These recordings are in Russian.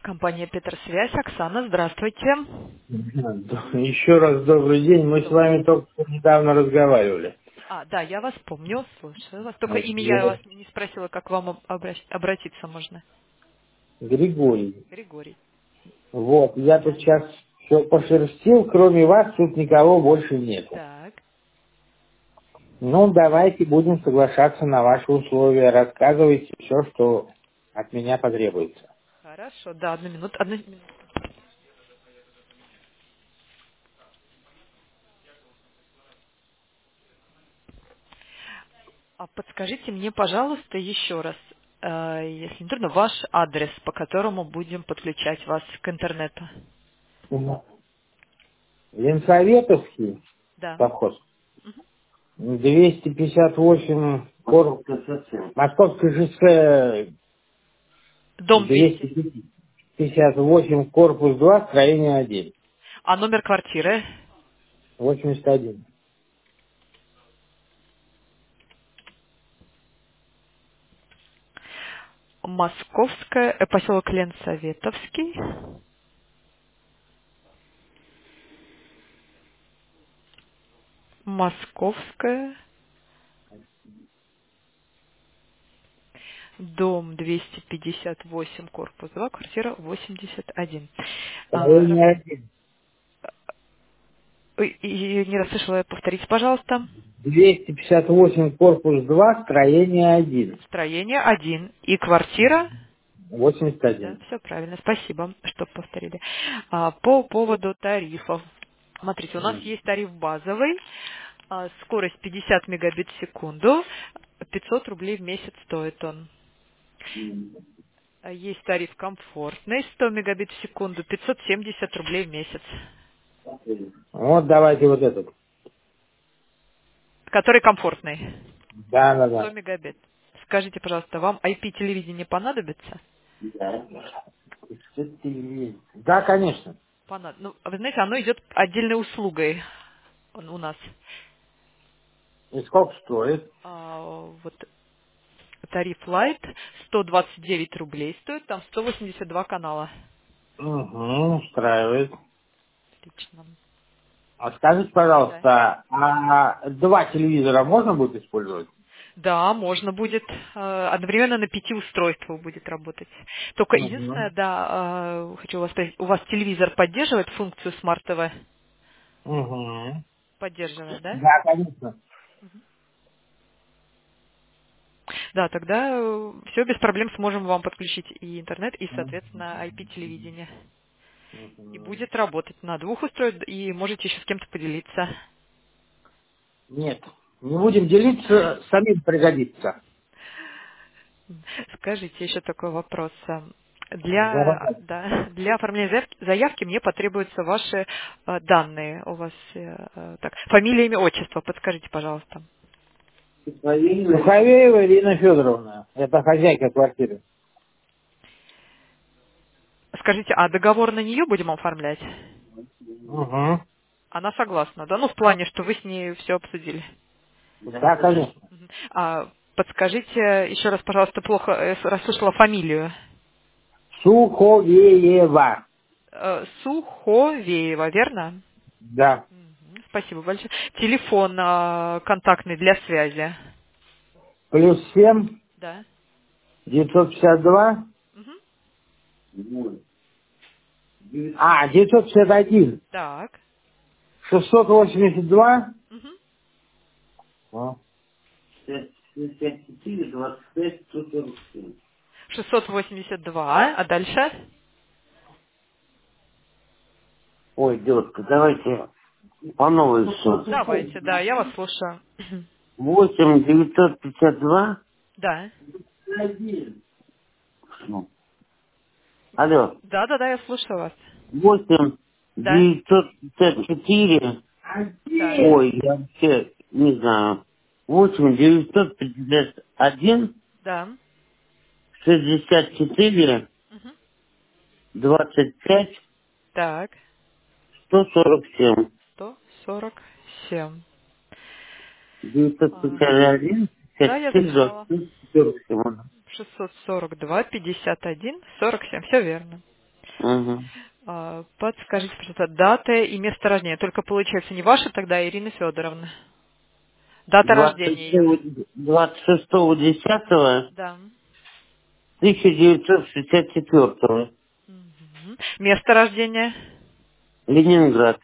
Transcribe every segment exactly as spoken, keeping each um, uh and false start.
Компания Петросвязь. Оксана, здравствуйте. Еще раз добрый день. Мы с Добрый вами день. только что недавно разговаривали. А, да, я вас помню, слушаю вас. Только Вот, имя я я- вас не спросила, как вам об- обращ- обратиться можно. Григорий. Григорий. Вот, я тут Да. сейчас все пошерстил, кроме вас тут никого больше нету. Так, Ну, давайте будем соглашаться на ваши условия. Рассказывайте все, что от меня потребуется. хорошо. Да, одну минуту. Одну минуту. А подскажите мне, пожалуйста, еще раз, э, если не трудно, ваш адрес, по которому будем подключать вас к интернету. Мгм. Ленсоветовский Да. совхоз. двести пятьдесят восемь корпус. Московское шоссе Дом двести. двести пятьдесят восемь, корпус два, строение один, А номер квартиры? восемьдесят один. Московская, э, поселок Ленсоветовский. Московская. Дом двести пятьдесят восемь, корпус два, квартира восемьдесят один. А, ра- Строение один. ой, и не расслышала, повторите, пожалуйста. двести пятьдесят восемь, корпус два, строение один, Строение один. И квартира? восемьдесят Да, один. все правильно. Спасибо, что повторили. А, по поводу тарифов. Смотрите, у нас есть тариф базовый, а, скорость пятьдесят мегабит в секунду, пятьсот рублей в месяц стоит он. А есть тариф комфортный, сто мегабит в секунду, пятьсот семьдесят рублей в месяц. Вот давайте вот этот. Который комфортный. Да, да, сто да. мегабит. Скажите, пожалуйста, вам ай пи телевидение понадобится? Да, конечно. Понад- Ну, вы знаете, оно идет отдельной услугой он у нас. И сколько стоит? А, вот тариф Light сто двадцать девять рублей стоит, там сто восемьдесят два канала. Угу, устраивает. Отлично. А скажите, Да. пожалуйста, а два телевизора можно будет использовать? Да, можно будет э, одновременно на пяти устройствах будет работать. Только Угу. единственное, да, э, хочу вас спросить, у вас телевизор поддерживает функцию Smart ти ви? Угу. Поддерживает, да? Да, конечно. Да, тогда все без проблем сможем вам подключить и интернет, и, соответственно, ай пи телевидение. И Мгм. будет работать на двух устройствах, и можете еще с кем-то поделиться. Нет, не будем делиться, самим пригодится. Скажите еще такой вопрос. Для, Давай. да, для оформления заявки, заявки мне потребуются ваши э, данные. У вас э, э, так, фамилия, имя, отчество. Подскажите, пожалуйста. Суховеева Ирина Федоровна, это хозяйка квартиры. Скажите, а договор на нее будем оформлять? Угу. Она согласна, да? Ну, в плане, что вы с ней все обсудили. Да, конечно. Мгм. А, подскажите еще раз, пожалуйста, плохо э, расслышала фамилию. Суховеева. Э, Суховеева, верно? Да. Мгм. Спасибо большое. Телефон э, контактный для связи. Плюс семь, Да. девятьсот пятьдесят два, Мгм. а, девятьсот пятьдесят один, Так. шестьсот восемьдесят два, Мгм. а, шестьсот восемьдесят два. А дальше? ой, девушка, давайте по новой все. Давайте, да, я вас слушаю. восемь девятьсот пятьдесят два. Да. Ну, алло. Да, да, да, я слушаю вас. восемь Да. девятьсот пятьдесят четыре. Так. Ой, я вообще не знаю. восемь девятьсот пятьдесят один, Да. шестьдесят четыре, Мгм. двадцать пять, Так. сто сорок семь. сто сорок семь. девятьсот А, пятьдесят один, да, пятьдесят я четыре, записала. двадцать пять, сорок семь. шестьсот сорок два, пятьдесят один, сорок семь. Все верно. Угу. А, Подскажите, пожалуйста, дата и место рождения. Только получается не ваша тогда, а Ирины Федоровны. Дата рождения ее. двадцать шестого десятого Да. тысяча девятьсот шестьдесят четвёртого. Мгм. Место рождения. Ленинград.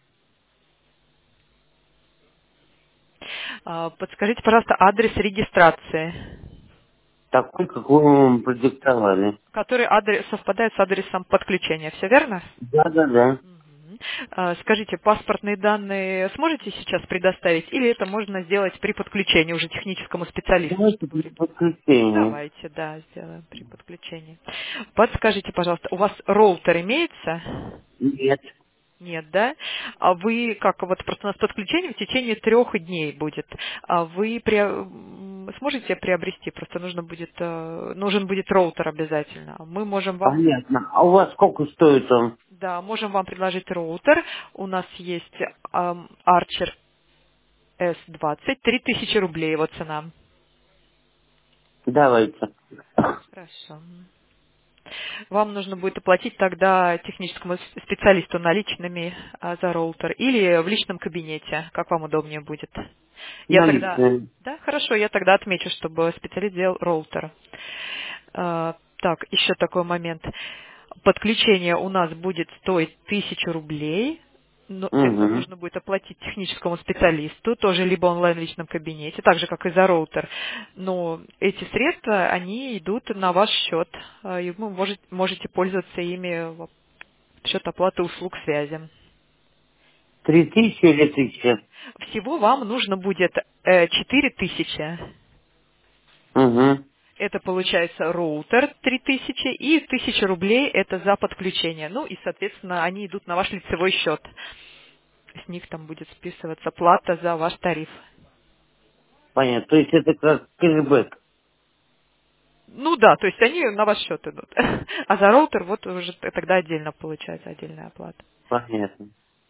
А, Подскажите, пожалуйста, адрес регистрации. Такой, какой вы вам продиктовали. Который адрес совпадает с адресом подключения. Все верно? Да-да-да. Мгм. А, Скажите, паспортные данные сможете сейчас предоставить, или это можно сделать при подключении уже техническому специалисту, Давайте чтобы при вы... подключении. Давайте, да, сделаем при подключении. Подскажите, пожалуйста, у вас роутер имеется? Нет. Нет, да? А вы, как вот просто у нас подключение в течение трех дней будет. А вы прио- м, сможете приобрести? Просто нужно будет, э, нужен будет роутер обязательно. Мы можем вам, Понятно. А у вас сколько стоит он? да, можем вам предложить роутер. У нас есть ам, Archer эс двадцать, три тысячи рублей его цена. Давайте. Хорошо. Вам нужно будет оплатить тогда техническому с- специалисту наличными а, за роутер или в личном кабинете, как вам удобнее будет. Я тогда, Наличные. да, хорошо, я тогда отмечу, чтобы специалист сделал роутер. А, так, еще такой момент. Подключение у нас будет стоить тысячу рублей. Но это Угу. нужно будет оплатить техническому специалисту, тоже либо онлайн в личном кабинете, так же, как и за роутер. Но эти средства, они идут на ваш счет, а, и вы можете, можете пользоваться ими в счет оплаты услуг связи. Три тысячи или тысяча? Всего вам нужно будет э, четыре тысячи. Угу. Это получается роутер три тысячи и тысяча рублей это за подключение. Ну и, соответственно, они идут на ваш лицевой счет. С них там будет списываться плата за ваш тариф. Понятно. То есть это как кэшбэк. Ну да, то есть они на ваш счет идут. А за роутер вот уже т- тогда отдельно получается отдельная оплата. Понятно.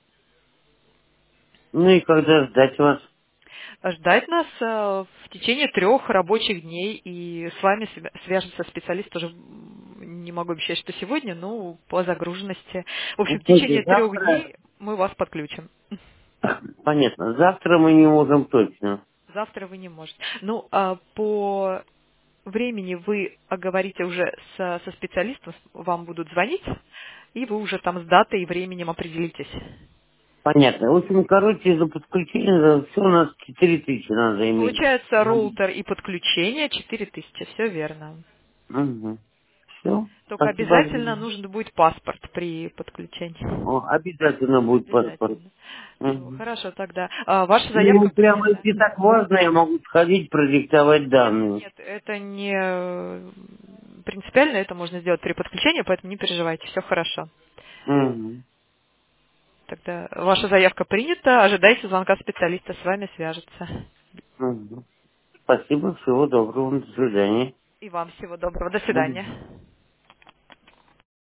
Ну и когда ждать вас? Ждать нас э, в течение трех рабочих дней, и с вами свя- свяжется специалист, тоже м, не могу обещать, что сегодня, но по загруженности. В общем, в Кстати, течение трех завтра? дней мы вас подключим. Понятно. Завтра мы не можем точно. Завтра вы не можете. Ну, а по времени вы оговорите уже со, со специалистом, вам будут звонить, и вы уже там с датой и временем определитесь. Понятно. В общем, короче, за подключение все у нас четыре тысячи надо иметь. Получается роутер и подключение четыре тысячи, все верно. Угу. Все. Только Спасибо обязательно огромное. нужен будет паспорт при подключении. О, обязательно будет паспорт. Обязательно. Ну, Мгм. хорошо тогда. А, ваша заявка Ну, прямо принята. если так важно, я могу сходить, продиктовать Нет, данные. нет, это не э, принципиально, это можно сделать при подключении, поэтому не переживайте, все хорошо. Мгм. Тогда ваша заявка принята, ожидайте звонка специалиста, с вами свяжется. Мгм. Спасибо, всего доброго, до свидания. И вам всего доброго, до Мгм. свидания.